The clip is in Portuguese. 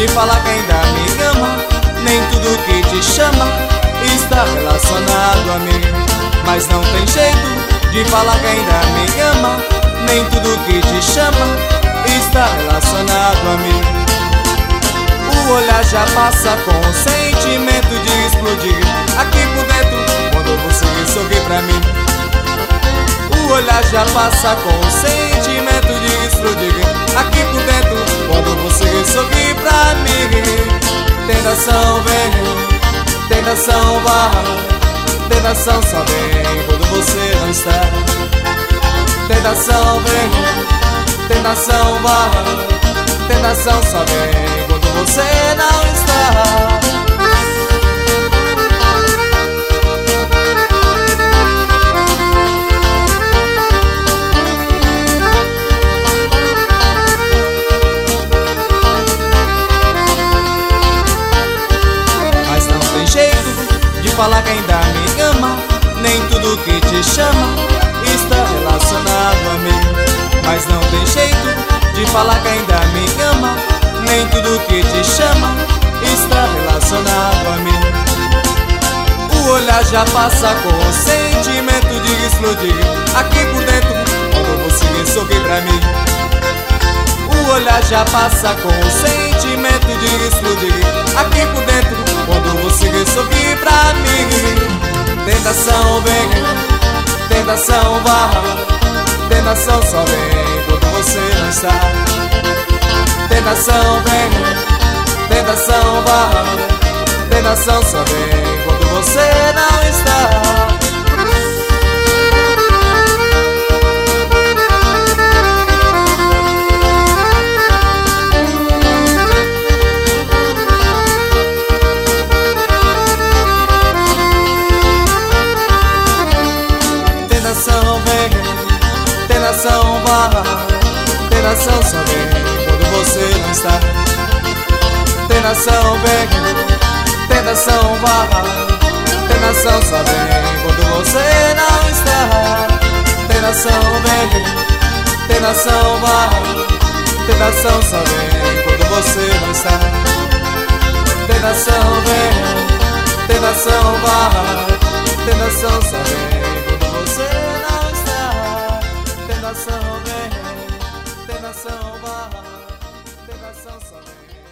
de falar que ainda me ama. Nem tudo que te chama está relacionado a mim. Mas não tem jeito de falar que ainda me ama. Nem tudo que te chama está relacionado a mim. O olhar já passa com o sentimento de explodir aqui por dentro quando você sorri pra mim. O olhar já passa com o sentimento de explodir aqui por dentro quando você sorri pra mim. Tentação vem, tentação vai, tentação só vem quando você não está. Tentação vem, tentação vai, tentação só vem quando você não está. Mas não tem jeito de falar que ainda me ama. Nem tudo que te chama está relacionado a mim. Mas não tem jeito de falar que ainda me ama. Nem tudo que te chama está relacionado a mim. O olhar já passa com o sentimento de explodir aqui por dentro quando você sorri pra mim. O olhar já passa com o sentimento de explodir aqui por dentro quando você sorri pra mim. Tentação vem, tentação vai, tentação só vem quando você não está. Tentação vem, tentação vai, tentação só vem quando você não está. Tentação vem, tentação vai, tentação só vem quando você não está. Tentação vem, tentação vai, tentação só vem quando você não está. Tentação vem, tentação vai, tentação só vem quando você não está. Tentação vem, tentação vai, tentação só vem quando você não está. Tentação vem, tentação vai, tentação só vem.